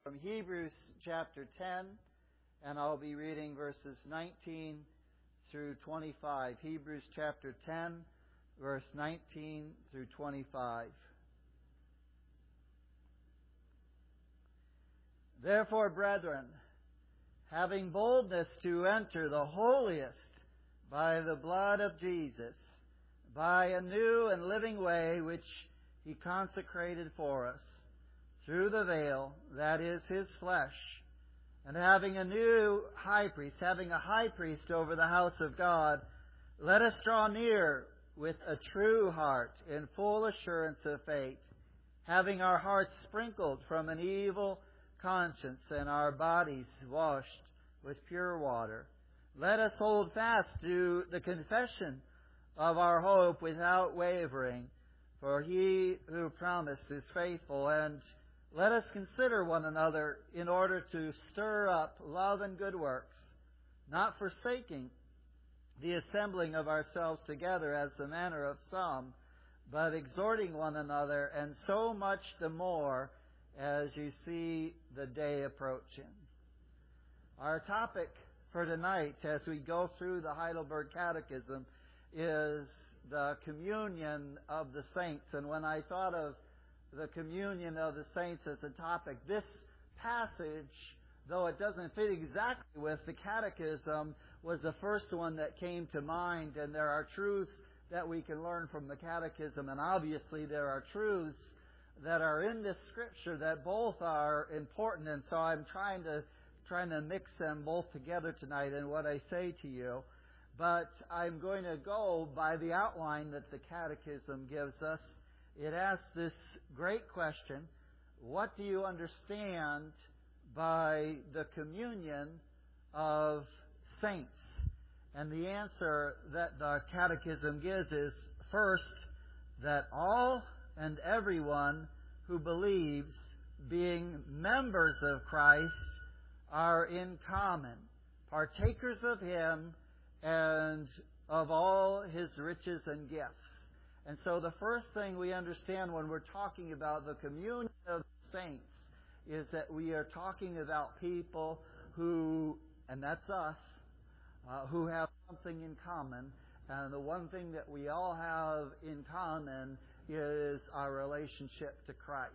from Hebrews chapter 10, and I'll be reading verses 19 through 25. Hebrews chapter 10, verse 19 through 25. Therefore, brethren, having boldness to enter the holiest by the blood of Jesus, by a new and living way which He consecrated for us, through the veil, that is His flesh, and having a high priest over the house of God, let us draw near with a true heart in full assurance of faith, having our hearts sprinkled from an evil conscience and our bodies washed with pure water. Let us hold fast to the confession of our hope without wavering, for He who promised is faithful. And let us consider one another in order to stir up love and good works, not forsaking the assembling of ourselves together as the manner of some, but exhorting one another, and so much the more as you see the day approaching. Our topic for tonight, as we go through the Heidelberg Catechism, is the communion of the saints. And when I thought of the communion of the saints as a topic, this passage, though it doesn't fit exactly with the Catechism, was the first one that came to mind. And there are truths that we can learn from the Catechism, and obviously there are truths that are in this Scripture that both are important. And so I'm trying to mix them both together tonight in what I say to you. But I'm going to go by the outline that the Catechism gives us. It asks this great question: what do you understand by the communion of saints? And the answer that the Catechism gives is, first, that all and everyone who believes, being members of Christ, are in common, partakers of Him and of all His riches and gifts. And so the first thing we understand when we're talking about the communion of saints is that we are talking about people who, and that's us, who have something in common. And the one thing that we all have in common is our relationship to Christ.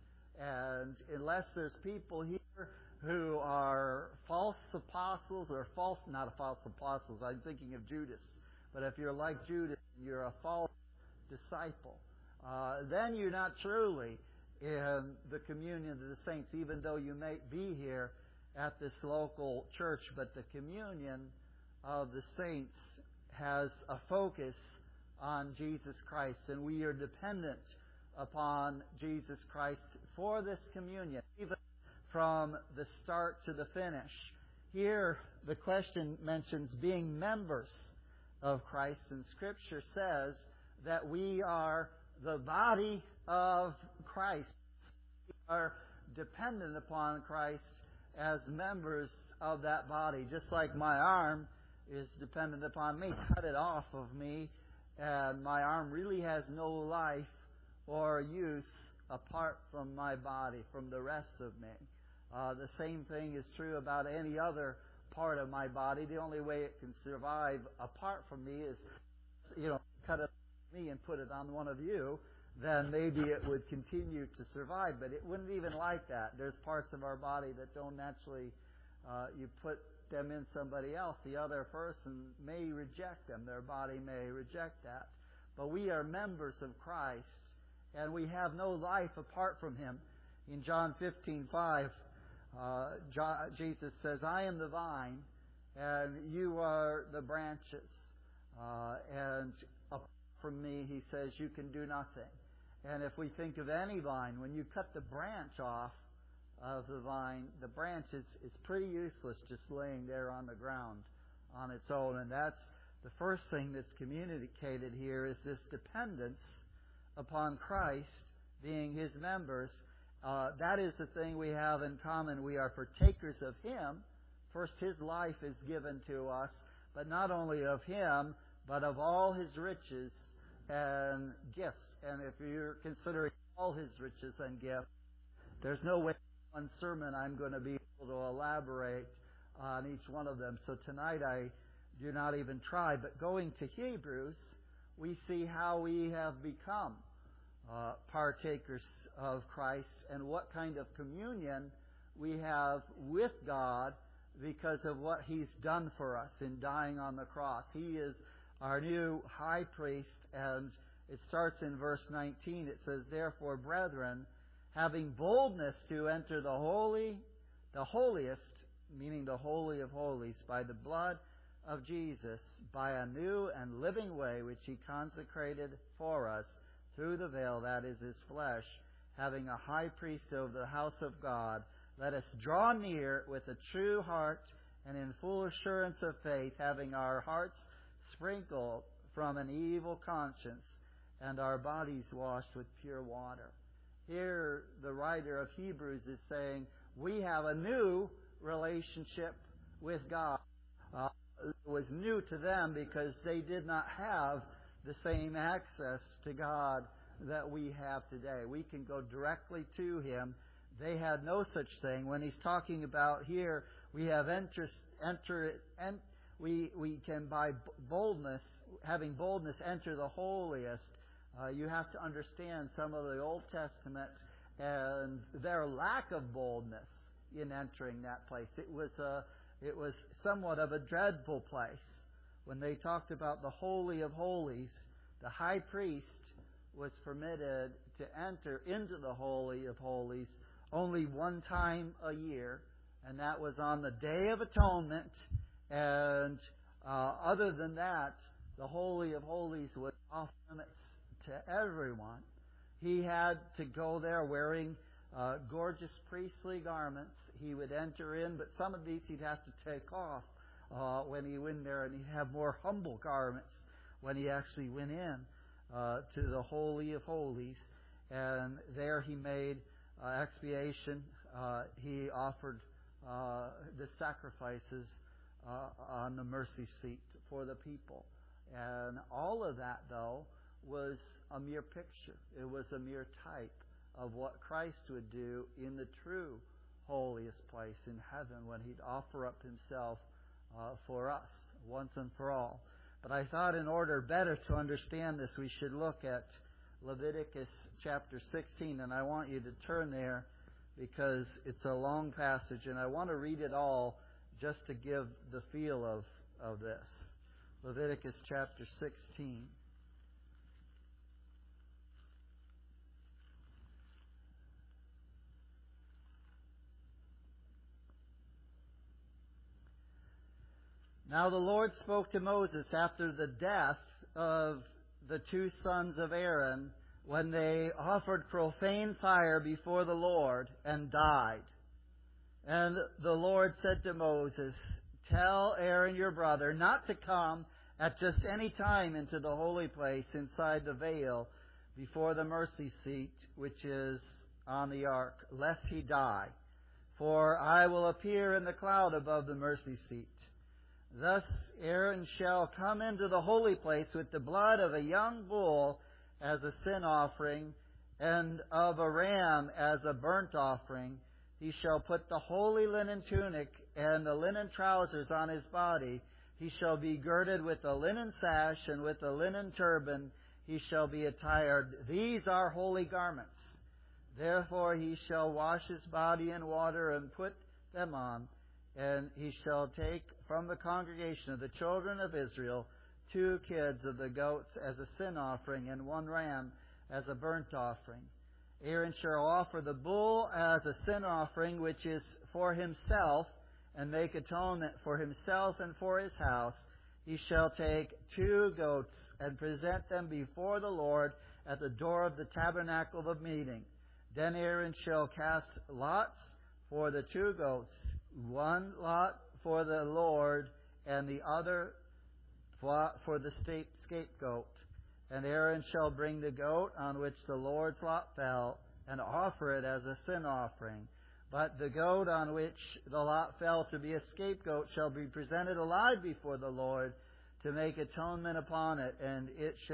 And unless there's people here who are false apostles, or not false apostles, I'm thinking of Judas. But if you're like Judas, you're a false disciple, then you're not truly in the communion of the saints, even though you may be here at this local church. But the communion of the saints has a focus on Jesus Christ, and we are dependent upon Jesus Christ for this communion, even from the start to the finish. Here, the question mentions being members of Christ, and Scripture says that we are the body of Christ. We are dependent upon Christ as members of that body. Just like my arm is dependent upon me. Cut it off of me, and my arm really has no life or use apart from my body, from the rest of me. The same thing is true about any other part of my body. The only way it can survive apart from me is, cut it off me and put it on one of you. Then maybe it would continue to survive, but it wouldn't even like that. There's parts of our body that don't naturally, you put them in somebody else, the other person may reject them. Their body may reject that. But we are members of Christ, and we have no life apart from Him. In John 15:5, Jesus says, I am the vine, and you are the branches. And apart from me, He says, you can do nothing. And if we think of any vine, when you cut the branch off of the vine, the branch is pretty useless just laying there on the ground on its own. And that's the first thing that's communicated here, is this dependence upon Christ, being His members. That is the thing we have in common. We are partakers of Him. First, His life is given to us, but not only of Him, but of all His riches and gifts. And if you're considering all His riches and gifts, there's no way one sermon I'm going to be able to elaborate on each one of them. So tonight I do not even try. But going to Hebrews, we see how we have become partakers of Christ and what kind of communion we have with God because of what He's done for us in dying on the cross. He is our new high priest, and it starts in verse 19. It says, "Therefore, brethren, having boldness to enter the holiest, meaning the Holy of Holies, by the blood of Jesus, by a new and living way which He consecrated for us through the veil, that is His flesh, having a high priest over the house of God, let us draw near with a true heart and in full assurance of faith, having our hearts sprinkled from an evil conscience and our bodies washed with pure water." Here the writer of Hebrews is saying we have a new relationship with God. It was new to them because they did not have the same access to God that we have today. We can go directly to Him. They had no such thing. When he's talking about here, we have we can by boldness, having boldness, enter the holiest. You have to understand some of the Old Testament and their lack of boldness in entering that place. It was somewhat of a dreadful place. When they talked about the Holy of Holies, the high priest was permitted to enter into the Holy of Holies only one time a year, and that was on the Day of Atonement. And other than that, the Holy of Holies was off limits to everyone. He had to go there wearing gorgeous priestly garments. He would enter in, but some of these he'd have to take off when he went there, and he'd have more humble garments when he actually went in to the Holy of Holies. And there he made expiation. He offered the sacrifices on the mercy seat for the people. And all of that, though, was a mere picture. It was a mere type of what Christ would do in the true holiest place in heaven when He'd offer up Himself for us once and for all. But I thought in order better to understand this, we should look at Leviticus chapter 16. And I want you to turn there because it's a long passage, and I want to read it all just to give the feel of this. Leviticus chapter 16. Now the Lord spoke to Moses after the death of the two sons of Aaron when they offered profane fire before the Lord and died. And the Lord said to Moses, "Tell Aaron your brother not to come at just any time into the holy place inside the veil before the mercy seat which is on the ark, lest he die. For I will appear in the cloud above the mercy seat. Thus Aaron shall come into the holy place with the blood of a young bull as a sin offering, and of a ram as a burnt offering. He shall put the holy linen tunic and the linen trousers on his body. He shall be girded with a linen sash, and with a linen turban he shall be attired. These are holy garments. Therefore he shall wash his body in water and put them on. And he shall take from the congregation of the children of Israel 2 kids of the goats as a sin offering, and 1 ram as a burnt offering. Aaron shall offer the bull as a sin offering, which is for himself, and make atonement for himself and for his house. He shall take 2 goats and present them before the Lord at the door of the tabernacle of meeting. Then Aaron shall cast lots for the 2 goats, 1 lot for the Lord, and the other for the scapegoat. And Aaron shall bring the goat on which the Lord's lot fell, and offer it as a sin offering. But the goat on which the lot fell to be a scapegoat shall be presented alive before the Lord to make atonement upon it, and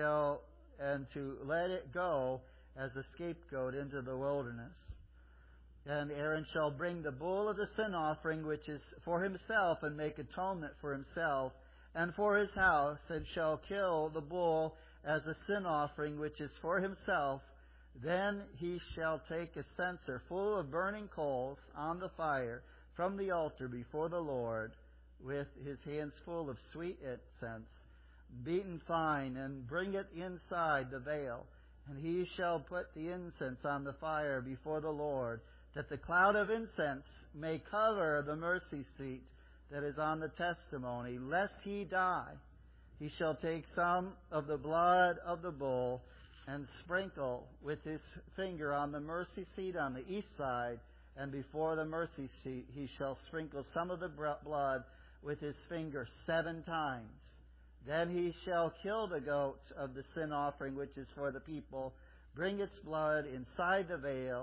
to let it go as a scapegoat into the wilderness. And Aaron shall bring the bull of the sin offering, which is for himself, and make atonement for himself and for his house, and shall kill the bull as a sin offering, which is for himself. Then he shall take a censer full of burning coals on the fire from the altar before the Lord, with his hands full of sweet incense, beaten fine, and bring it inside the veil. And he shall put the incense on the fire before the Lord, that the cloud of incense may cover the mercy seat that is on the testimony, lest he die. He shall take some of the blood of the bull and sprinkle with his finger on the mercy seat on the east side, and before the mercy seat he shall sprinkle some of the blood with his finger 7 times. Then he shall kill the goat of the sin offering, which is for the people, bring its blood inside the veil,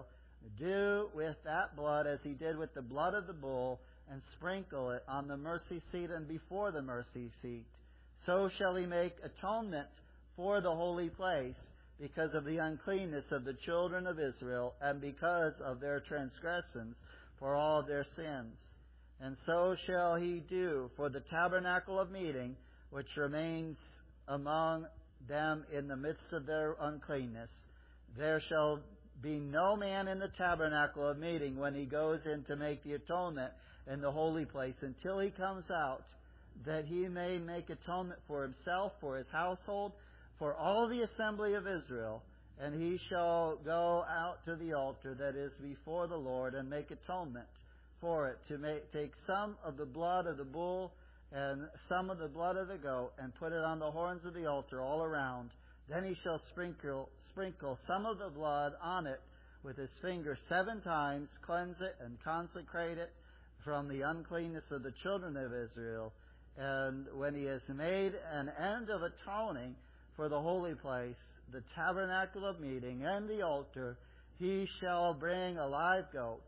do with that blood as he did with the blood of the bull, and sprinkle it on the mercy seat and before the mercy seat. So shall he make atonement for the holy place, because of the uncleanness of the children of Israel, and because of their transgressions, for all their sins. And so shall he do for the tabernacle of meeting, which remains among them in the midst of their uncleanness. There shall be no man in the tabernacle of meeting when he goes in to make the atonement in the holy place, until he comes out, that he may make atonement for himself, for his household, for all the assembly of Israel. And he shall go out to the altar that is before the Lord, and make atonement for it, to take some of the blood of the bull and some of the blood of the goat, and put it on the horns of the altar all around. Then he shall sprinkle some of the blood on it with his finger 7 times, cleanse it and consecrate it from the uncleanness of the children of Israel. And when he has made an end of atoning for the holy place, the tabernacle of meeting, and the altar, he shall bring a live goat.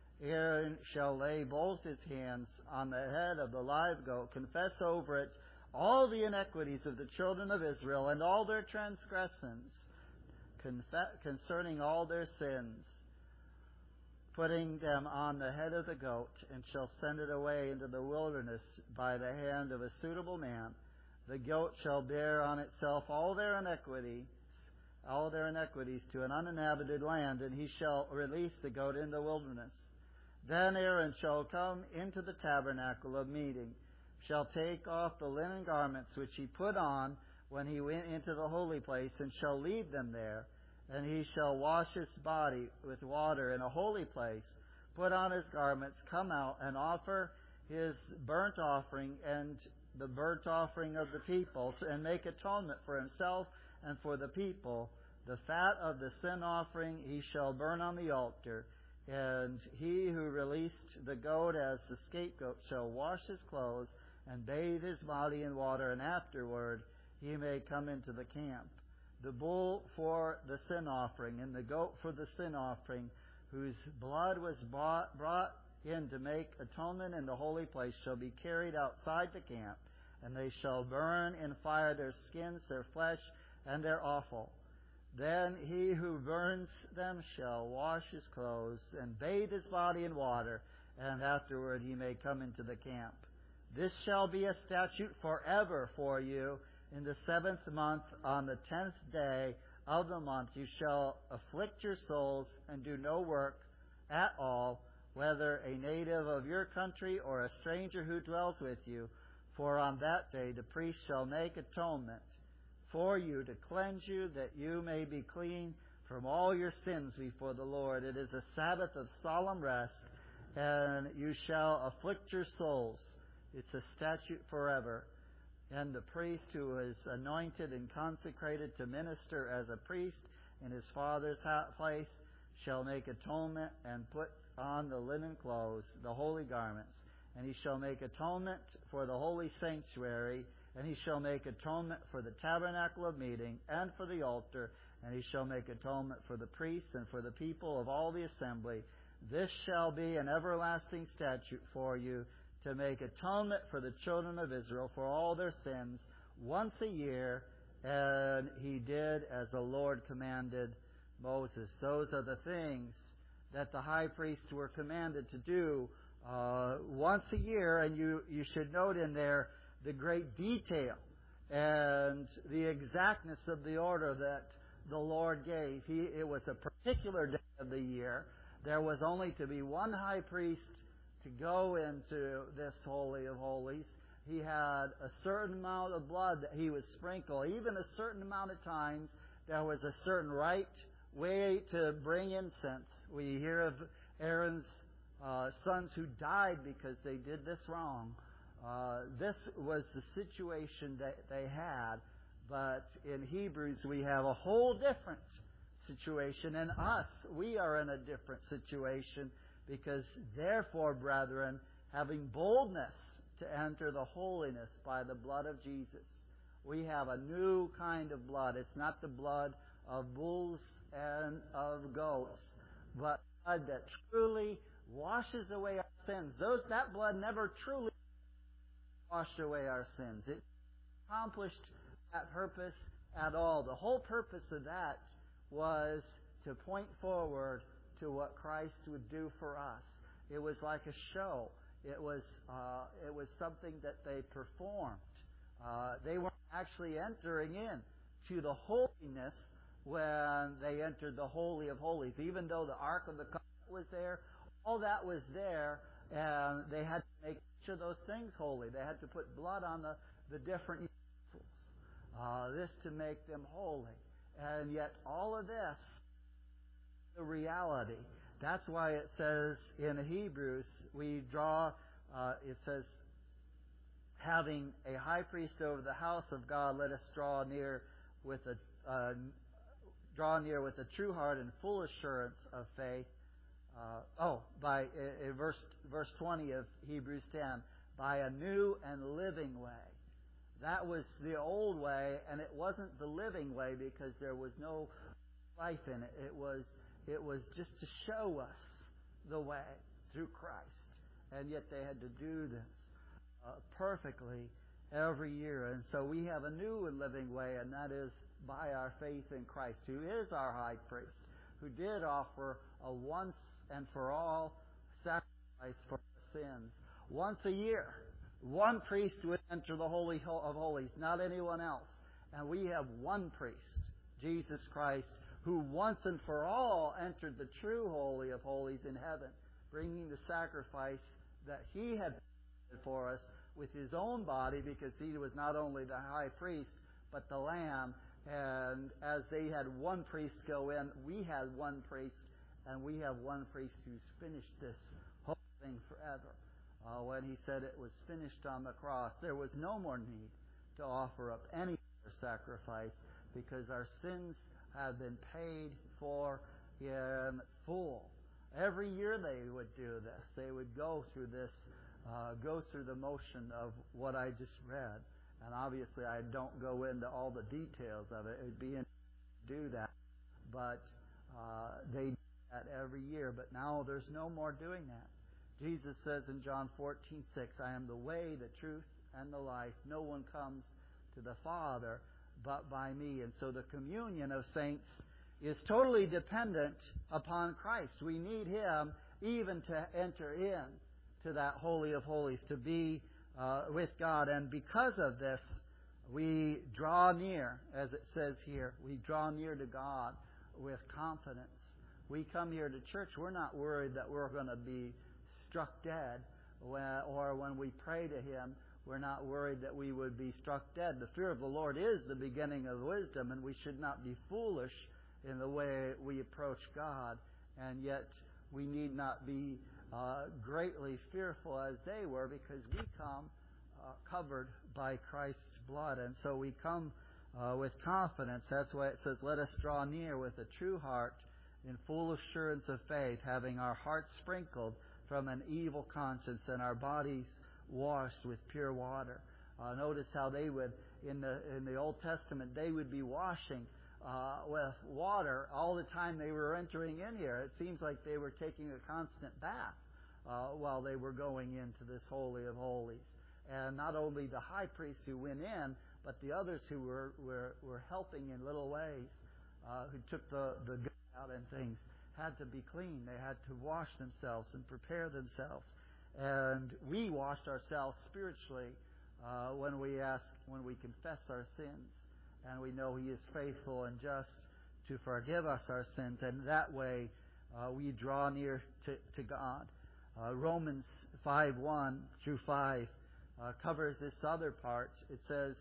Aaron shall lay both his hands on the head of the live goat, confess over it all the iniquities of the children of Israel, and all their transgressions concerning all their sins, putting them on the head of the goat, and shall send it away into the wilderness by the hand of a suitable man. The goat shall bear on itself all their iniquities to an uninhabited land, and he shall release the goat in the wilderness. Then Aaron shall come into the tabernacle of meeting, shall take off the linen garments which he put on when he went into the holy place, and shall leave them there. And he shall wash his body with water in a holy place, put on his garments, come out, and offer his burnt offering and the burnt offering of the people, and make atonement for himself and for the people. The fat of the sin offering he shall burn on the altar. And he who released the goat as the scapegoat shall wash his clothes and bathe his body in water, and afterward he may come into the camp. The bull for the sin offering and the goat for the sin offering, whose blood was brought in to make atonement in the holy place, shall be carried outside the camp, and they shall burn in fire their skins, their flesh, and their offal. Then he who burns them shall wash his clothes and bathe his body in water, and afterward he may come into the camp. This shall be a statute forever for you. In the 7th month, on the 10th day of the month, you shall afflict your souls and do no work at all, whether a native of your country or a stranger who dwells with you. For on that day the priest shall make atonement for you, to cleanse you, that you may be clean from all your sins before the Lord. It is a Sabbath of solemn rest, and you shall afflict your souls. It's a statute forever. And the priest who is anointed and consecrated to minister as a priest in his father's place shall make atonement and put on the linen clothes, the holy garments. And he shall make atonement for the holy sanctuary, and he shall make atonement for the tabernacle of meeting and for the altar, and he shall make atonement for the priests and for the people of all the assembly. This shall be an everlasting statute for you, to make atonement for the children of Israel for all their sins once a year. And he did as the Lord commanded Moses. Those are the things that the high priests were commanded to do once a year, and you should note in there the great detail and the exactness of the order that the Lord gave. It was a particular day of the year. There was only to be one high priest to go into this Holy of Holies. He had a certain amount of blood that he would sprinkle. Even a certain amount of times, there was a certain right way to bring incense. We hear of Aaron's sons who died because they did this wrong. This was the situation that they had. But in Hebrews, we have a whole different situation. And us, we are in a different situation because, therefore, brethren, having boldness to enter the holiness by the blood of Jesus, we have a new kind of blood. It's not the blood of bulls and of goats, but blood that truly washes away our sins. That blood never truly washed away our sins. It accomplished that purpose at all. The whole purpose of that was to point forward to what Christ would do for us. It was like a show. It was something that they performed. They weren't actually entering in to the holiness when they entered the Holy of Holies. Even though the Ark of the Covenant was there, all that was there, and they had to make each of those things holy. They had to put blood on the different utensils, this to make them holy. And yet all of this, the reality. That's why it says in Hebrews, we draw, it says, having a high priest over the house of God, let us draw near with a true heart and full assurance of faith. By verse 20 of Hebrews 10, by a new and living way. That was the old way, and it wasn't the living way because there was no life in it. It was just to show us the way through Christ. And yet they had to do this perfectly every year. And so we have a new and living way, and that is by our faith in Christ, who is our high priest, who did offer a once and for all sacrifice for our sins. Once a year, one priest would enter the Holy of Holies, not anyone else. And we have one priest, Jesus Christ, who once and for all entered the true Holy of Holies in heaven, bringing the sacrifice that He had provided for us with His own body, because He was not only the high priest, but the Lamb. And as they had one priest go in, we had one priest, and we have one priest who's finished this whole thing forever. When He said it was finished on the cross, there was no more need to offer up any other sacrifice, because our sins have been paid for in full. Every year they would do this. They would go through this, go through the motion of what I just read. And obviously I don't go into all the details of it. It would be interesting to do that. But they do that every year. But now there's no more doing that. Jesus says in John 14:6, I am the way, the truth, and the life. No one comes to the Father but by me. And so the communion of saints is totally dependent upon Christ. We need Him even to enter in to that Holy of Holies, to be with God. And because of this, we draw near, as it says here. We draw near to God with confidence. We come here to church, we're not worried that we're going to be struck dead, or when we pray to Him, we're not worried that we would be struck dead. The fear of the Lord is the beginning of wisdom, and we should not be foolish in the way we approach God. And yet we need not be greatly fearful as they were, because we come covered by Christ's blood. And so we come with confidence. That's why it says, let us draw near with a true heart in full assurance of faith, having our hearts sprinkled from an evil conscience and our bodies washed with pure water. Notice how they would, in the Old Testament, they would be washing with water all the time they were entering in here. It seems like they were taking a constant bath while they were going into this Holy of Holies. And not only the high priest who went in, but the others who were helping in little ways, who took the gut out and things. had to be clean. They had to wash themselves and prepare themselves. And we washed ourselves spiritually when we confess our sins. And we know He is faithful and just to forgive us our sins. And that way we draw near to God. Romans 5:1 through 5 covers this other part. It says,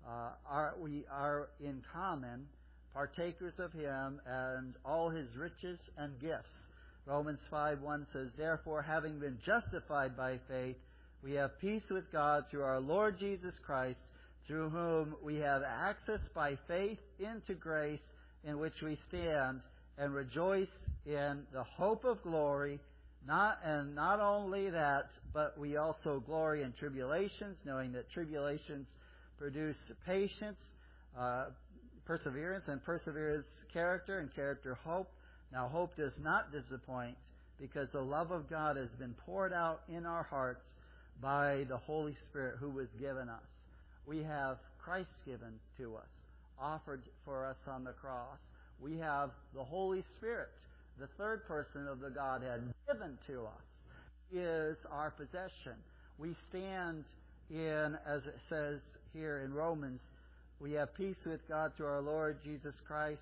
we are in common partakers of Him and all His riches and gifts. Romans 5:1 says, therefore, having been justified by faith, we have peace with God through our Lord Jesus Christ, through whom we have access by faith into grace in which we stand and rejoice in the hope of glory. Not only that, but we also glory in tribulations, knowing that tribulations produce patience, perseverance, and perseverance character, and character hope. Now hope does not disappoint, because the love of God has been poured out in our hearts by the Holy Spirit who was given us. We have Christ given to us, offered for us on the cross. We have the Holy Spirit, the third person of the Godhead, given to us. He is our possession. We stand in, as it says here in Romans, we have peace with God through our Lord Jesus Christ,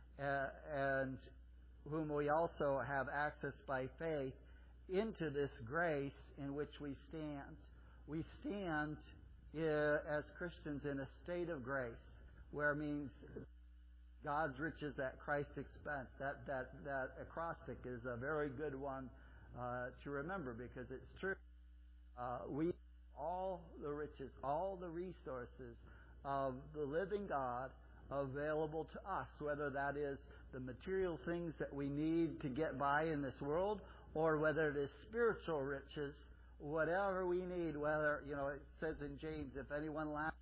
and whom we also have access by faith into this grace in which we stand. We stand as Christians in a state of grace, where it means God's riches at Christ's expense. That acrostic is a very good one to remember, because it's true. We all the riches, all the resources of the living God available to us, whether that is the material things that we need to get by in this world, or whether it is spiritual riches, whatever we need, whether, it says in James, if anyone lacks,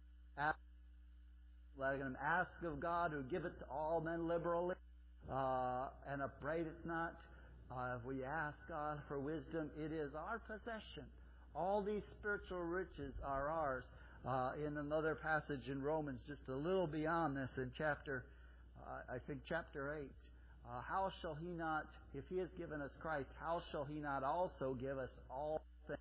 let him ask of God, who giveth to all men liberally, and upbraideth not. If we ask God for wisdom, it is our possession. All these spiritual riches are ours. In another passage in Romans, just a little beyond this, in chapter 8, how shall He not, if He has given us Christ, how shall He not also give us all things?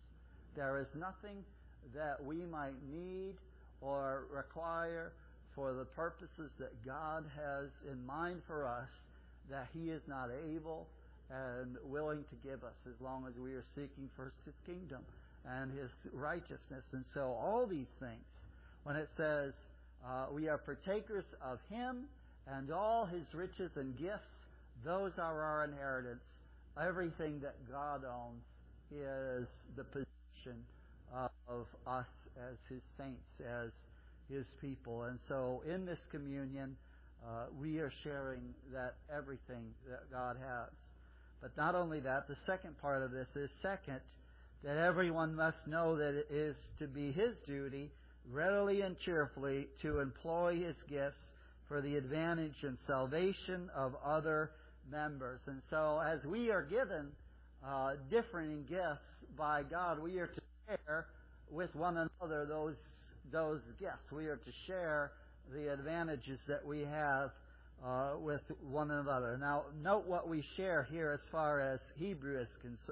There is nothing that we might need or require for the purposes that God has in mind for us that He is not able and willing to give us, as long as we are seeking first His kingdom and His righteousness. And so all these things, when it says we are partakers of Him and all His riches and gifts, those are our inheritance. Everything that God owns is the possession of us as His saints, as His people. And so in this communion, we are sharing that everything that God has. But not only that, the second part of this is, second, that everyone must know that it is to be his duty, readily and cheerfully, to employ his gifts for the advantage and salvation of other members. And so as we are given differing gifts by God, we are to share with one another those gifts. We are to share the advantages that we have with one another. Now, note what we share here as far as Hebrews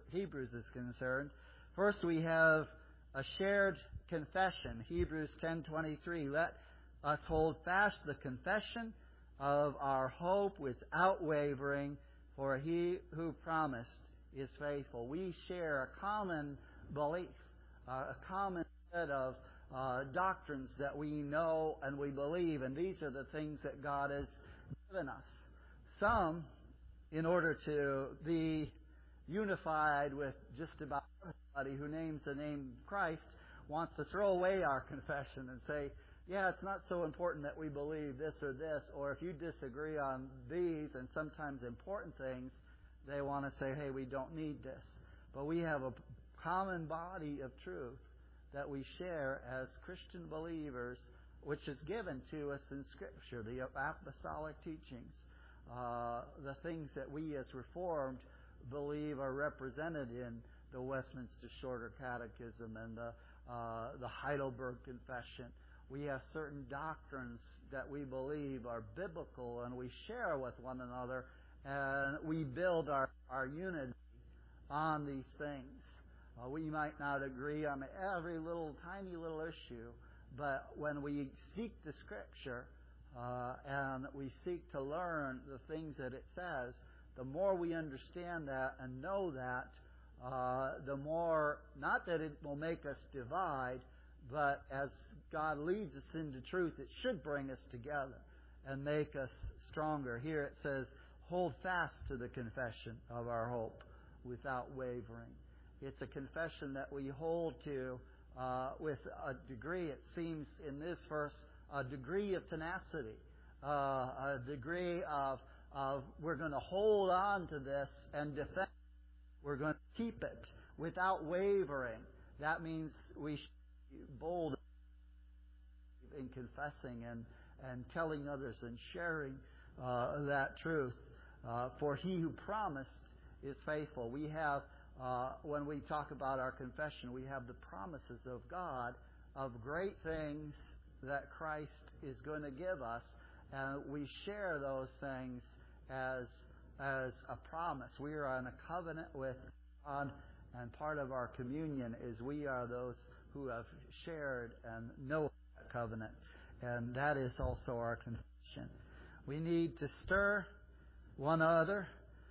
is concerned. First, we have a shared confession. Hebrews 10:23. Let us hold fast the confession of our hope without wavering, for He who promised is faithful. We share a common belief, a common set of doctrines that we know and we believe, and these are the things that God has given us. Some, in order to be unified with just about everybody who names the name Christ, wants to throw away our confession and say, yeah, it's not so important that we believe this or this, or if you disagree on these and sometimes important things, they want to say, hey, we don't need this. But we have a common body of truth that we share as Christian believers, which is given to us in Scripture, the apostolic teachings, the things that we as Reformed believe are represented in the Westminster Shorter Catechism and the Heidelberg Confession. We have certain doctrines that we believe are biblical, and we share with one another, And we build our unity on these things. We might not agree on every tiny little issue, but when we seek the Scripture and we seek to learn the things that it says, the more we understand that and know that, the more, not that it will make us divide, but as God leads us into truth, it should bring us together and make us stronger. Here it says, hold fast to the confession of our hope without wavering. It's a confession that we hold to with a degree, it seems in this verse, a degree of tenacity, a degree of we're going to hold on to this and defend it. We're going to keep it without wavering. That means we should be bold in confessing and telling others and sharing that truth. For he who promised is faithful. We have, when we talk about our confession, we have the promises of God of great things that Christ is going to give us, and we share those things as a promise. We are on a covenant with God, and part of our communion is we are those who have shared and know that covenant, and that is also our confession. We need to stir one another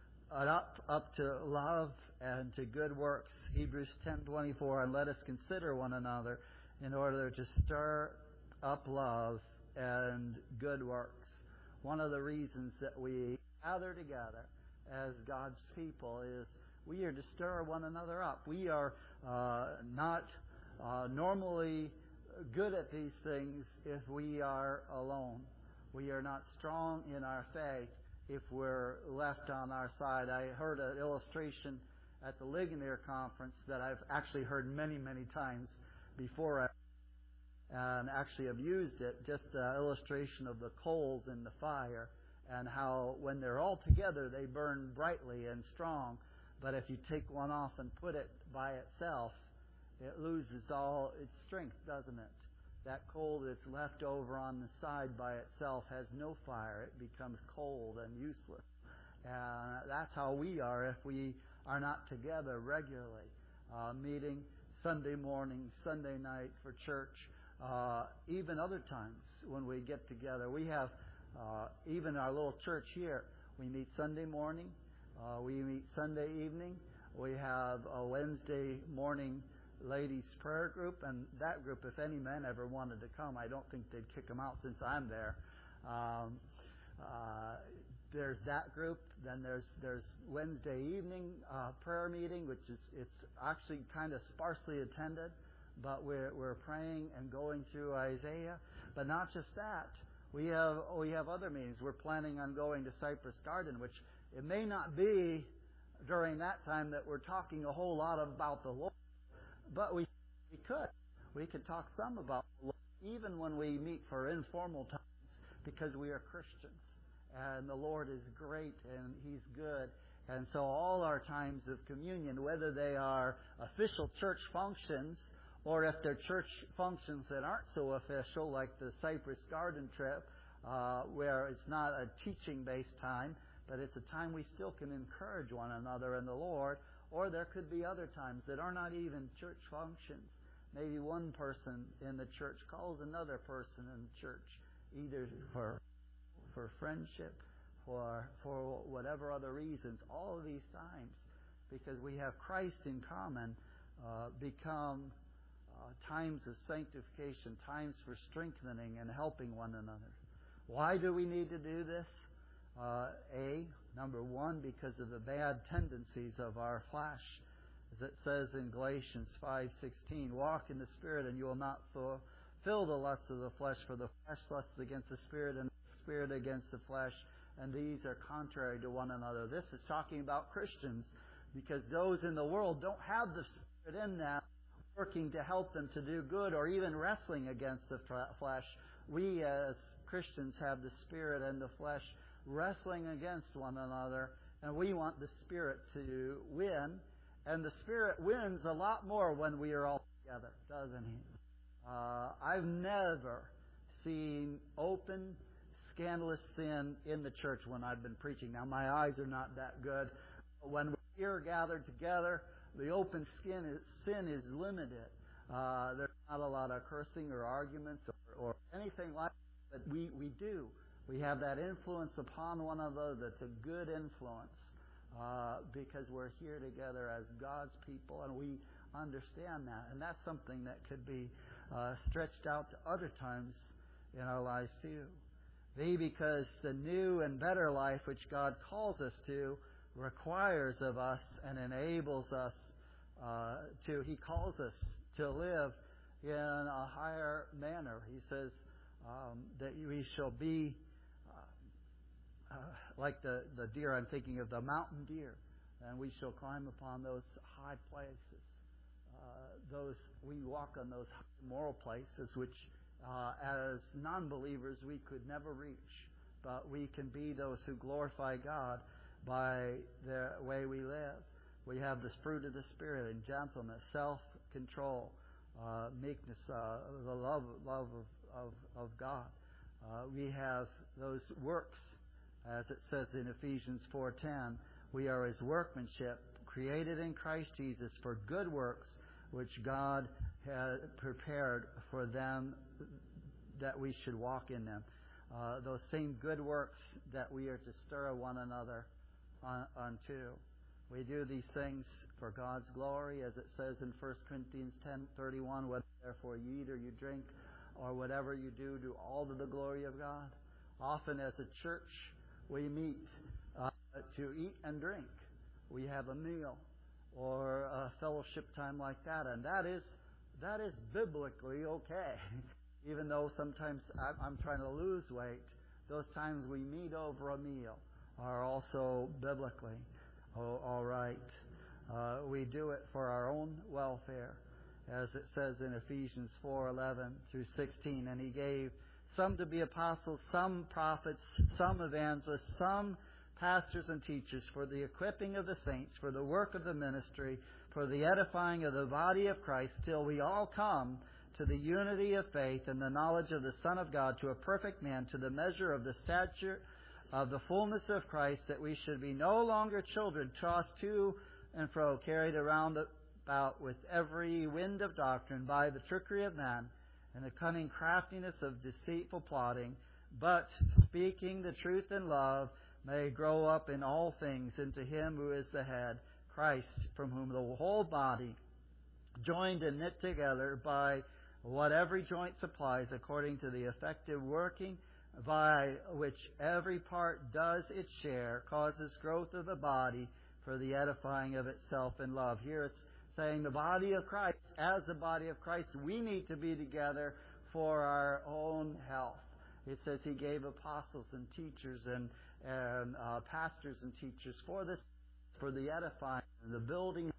up to love and to good works. Hebrews 10:24, and let us consider one another in order to stir up love and good works. One of the reasons that we gather together as God's people is we are to stir one another up. We are not normally good at these things if we are alone. We are not strong in our faith if we're left on our side. I heard an illustration at the Ligonier conference that I've actually heard many, many times before and actually have used it, just the illustration of the coals in the fire and how when they're all together they burn brightly and strong, but if you take one off and put it by itself, it loses all its strength, doesn't it? That coal that's left over on the side by itself has no fire. It becomes cold and useless. That's how we are if we are not together regularly, meeting Sunday morning, Sunday night for church, even other times when we get together. We have even our little church here. We meet Sunday morning. We meet Sunday evening. We have a Wednesday morning ladies' prayer group, and that group, if any men ever wanted to come, I don't think they'd kick them out since I'm there. There's that group. Then there's Wednesday evening prayer meeting, which is it's actually kind of sparsely attended, but we're praying and going through Isaiah. But not just that, we have other meetings. We're planning on going to Cypress Garden, which it may not be during that time that we're talking a whole lot about the Lord, but we could talk some about the Lord, even when we meet for informal times, because we are Christians. And the Lord is great and He's good. And so all our times of communion, whether they are official church functions or if they're church functions that aren't so official, like the Cypress Garden trip, where it's not a teaching-based time, but it's a time we still can encourage one another in the Lord. Or there could be other times that are not even church functions. Maybe one person in the church calls another person in the church, either for friendship, for whatever other reasons. All of these times, because we have Christ in common, become times of sanctification, times for strengthening and helping one another. Why do we need to do this? Number one, because of the bad tendencies of our flesh. As it says in Galatians 5:16, walk in the Spirit and you will not fulfill the lusts of the flesh, for the flesh lusts against the Spirit and the Spirit against the flesh, and these are contrary to one another. This is talking about Christians, because those in the world don't have the Spirit in them, working to help them to do good or even wrestling against the flesh. We as Christians have the Spirit and the flesh wrestling against one another, and we want the Spirit to win. And the Spirit wins a lot more when we are all together, doesn't He? I've never seen open, scandalous sin in the church when I've been preaching. Now, my eyes are not that good. When we're here gathered together, the open sin is limited. There's not a lot of cursing or arguments or anything like that. But we do. We have that influence upon one another that's a good influence because we're here together as God's people, and we understand that. And that's something that could be stretched out to other times in our lives too. B, because the new and better life which God calls us to requires of us and enables us He calls us to live in a higher manner. He says that we shall be like the deer. I'm thinking of the mountain deer, and we shall climb upon those high places. We walk on those moral places which as non-believers we could never reach, but we can be those who glorify God by the way we live. We have this fruit of the Spirit in gentleness, self-control, meekness, the love of God. We have those works, as it says in Ephesians 4:10. We are His workmanship, created in Christ Jesus for good works, which God has prepared for them that we should walk in them. Those same good works that we are to stir one another unto. We do these things for God's glory, as it says in 1 Corinthians 10:31, whether therefore you eat or you drink or whatever you do all to the glory of God. Often as a church, we meet to eat and drink. We have a meal or a fellowship time like that, and that is biblically okay. Even though sometimes I'm trying to lose weight, those times we meet over a meal are also biblically all right. We do it for our own welfare, as it says in Ephesians 4:11 through 16. And He gave some to be apostles, some prophets, some evangelists, some pastors and teachers, for the equipping of the saints, for the work of the ministry, for the edifying of the body of Christ, till we all come to the unity of faith and the knowledge of the Son of God, to a perfect man, to the measure of the stature of the fullness of Christ, that we should be no longer children, tossed to and fro, carried around about with every wind of doctrine, by the trickery of man and the cunning craftiness of deceitful plotting, but speaking the truth in love, may grow up in all things into Him who is the head, Christ, from whom the whole body, joined and knit together by what every joint supplies, according to the effective working by which every part does its share, causes growth of the body for the edifying of itself in love. Here it's saying the body of Christ, as the body of Christ, we need to be together for our own health. It says He gave apostles and teachers and pastors and teachers for this, for the edifying and the building.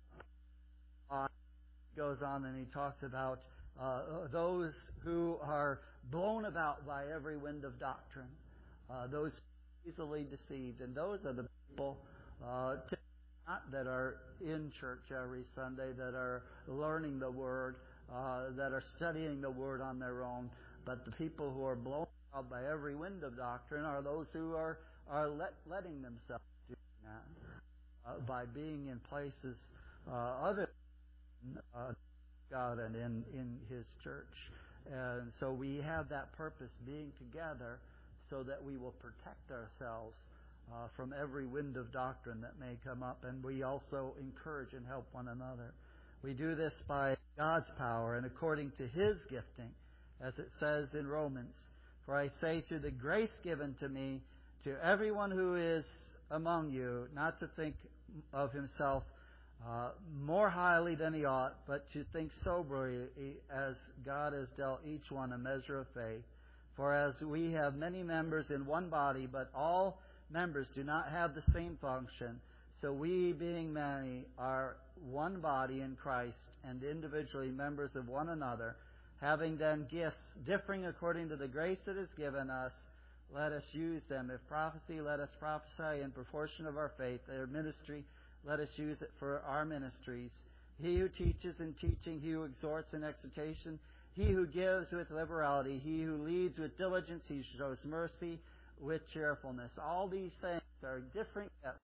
Goes on and he talks about those who are blown about by every wind of doctrine, those easily deceived, and those are the people that are in church every Sunday, that are learning the Word, that are studying the Word on their own. But the people who are blown out by every wind of doctrine are those who are letting themselves do that by being in places other than God and in His church. And so we have that purpose, being together, so that we will protect ourselves from every wind of doctrine that may come up, and we also encourage and help one another. We do this by God's power and according to His gifting, as it says in Romans, for I say to the grace given to me, to everyone who is among you, not to think of himself more highly than he ought, but to think soberly, as God has dealt each one a measure of faith. For as we have many members in one body, but all members do not have the same function, so we, being many, are one body in Christ, and individually members of one another, having then gifts differing according to the grace that is given us, let us use them. If prophecy, let us prophesy in proportion of our faith. Their ministry, let us use it for our ministries. He who teaches in teaching, he who exhorts in exhortation, he who gives with liberality, he who leads with diligence, he shows mercy. with cheerfulness. All these things are different gifts